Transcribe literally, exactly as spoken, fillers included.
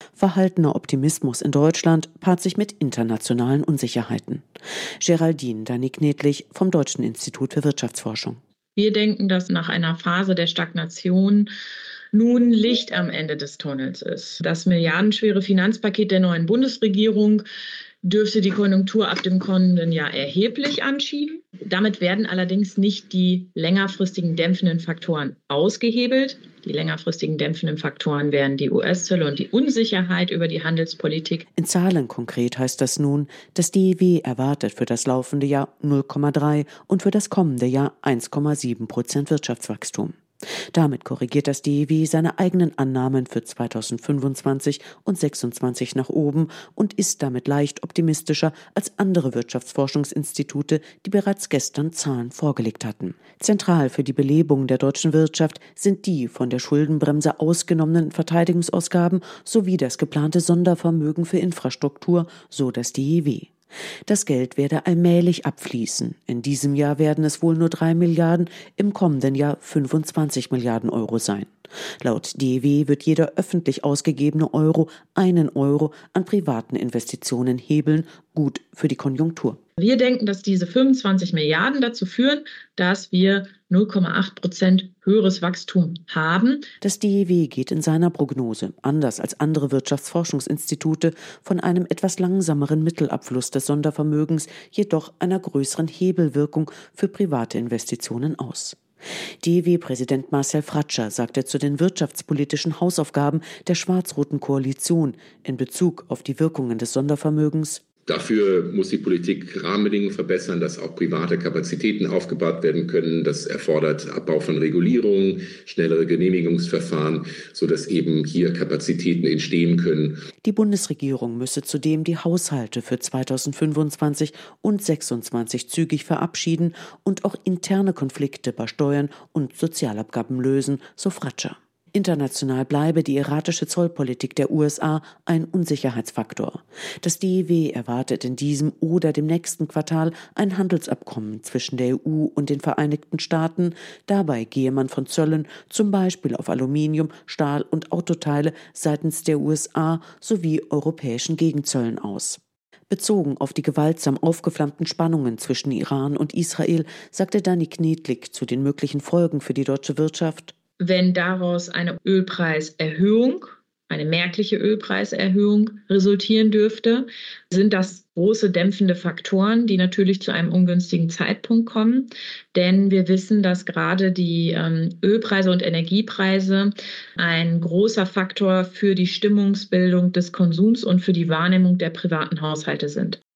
Verhaltener Optimismus in Deutschland paart sich mit internationalen Unsicherheiten. Geraldine Danik-Knetlich vom Deutschen Institut für Wirtschaftsforschung. Wir denken, dass nach einer Phase der Stagnation nun Licht am Ende des Tunnels ist. Das milliardenschwere Finanzpaket der neuen Bundesregierung dürfte die Konjunktur ab dem kommenden Jahr erheblich anschieben. Damit werden allerdings nicht die längerfristigen dämpfenden Faktoren ausgehebelt. Die längerfristigen dämpfenden Faktoren wären die U S-Zölle und die Unsicherheit über die Handelspolitik. In Zahlen konkret heißt das nun, das D I W erwartet für das laufende Jahr null Komma drei und für das kommende Jahr eins Komma sieben Prozent Wirtschaftswachstum. Damit korrigiert das D I W seine eigenen Annahmen für zweitausendfünfundzwanzig und zweitausendsechsundzwanzig nach oben und ist damit leicht optimistischer als andere Wirtschaftsforschungsinstitute, die bereits gestern Zahlen vorgelegt hatten. Zentral für die Belebung der deutschen Wirtschaft sind die von der Schuldenbremse ausgenommenen Verteidigungsausgaben sowie das geplante Sondervermögen für Infrastruktur, so das D I W. Das Geld werde allmählich abfließen. In diesem Jahr werden es wohl nur drei Milliarden, im kommenden Jahr fünfundzwanzig Milliarden Euro sein. Laut D I W wird jeder öffentlich ausgegebene Euro einen Euro an privaten Investitionen hebeln, gut für die Konjunktur. Wir denken, dass diese fünfundzwanzig Milliarden dazu führen, dass wir null Komma acht Prozent höheres Wachstum haben. Das D I W geht in seiner Prognose, anders als andere Wirtschaftsforschungsinstitute, von einem etwas langsameren Mittelabfluss des Sondervermögens, jedoch einer größeren Hebelwirkung für private Investitionen aus. D I W-Präsident Marcel Fratscher sagte zu den wirtschaftspolitischen Hausaufgaben der schwarz-roten Koalition in Bezug auf die Wirkungen des Sondervermögens: Dafür muss die Politik Rahmenbedingungen verbessern, dass auch private Kapazitäten aufgebaut werden können. Das erfordert Abbau von Regulierungen, schnellere Genehmigungsverfahren, sodass eben hier Kapazitäten entstehen können. Die Bundesregierung müsse zudem die Haushalte für zweitausendfünfundzwanzig und zweitausendsechsundzwanzig zügig verabschieden und auch interne Konflikte bei Steuern und Sozialabgaben lösen, so Fratscher. International bleibe die erratische Zollpolitik der U S A ein Unsicherheitsfaktor. Das D I W erwartet in diesem oder dem nächsten Quartal ein Handelsabkommen zwischen der E U und den Vereinigten Staaten. Dabei gehe man von Zöllen zum Beispiel auf Aluminium, Stahl und Autoteile seitens der U S A sowie europäischen Gegenzöllen aus. Bezogen auf die gewaltsam aufgeflammten Spannungen zwischen Iran und Israel sagte Danik-Knetlich zu den möglichen Folgen für die deutsche Wirtschaft: Wenn daraus eine Ölpreiserhöhung, eine merkliche Ölpreiserhöhung resultieren dürfte, sind das große dämpfende Faktoren, die natürlich zu einem ungünstigen Zeitpunkt kommen. Denn wir wissen, dass gerade die ähm, Ölpreise und Energiepreise ein großer Faktor für die Stimmungsbildung des Konsums und für die Wahrnehmung der privaten Haushalte sind.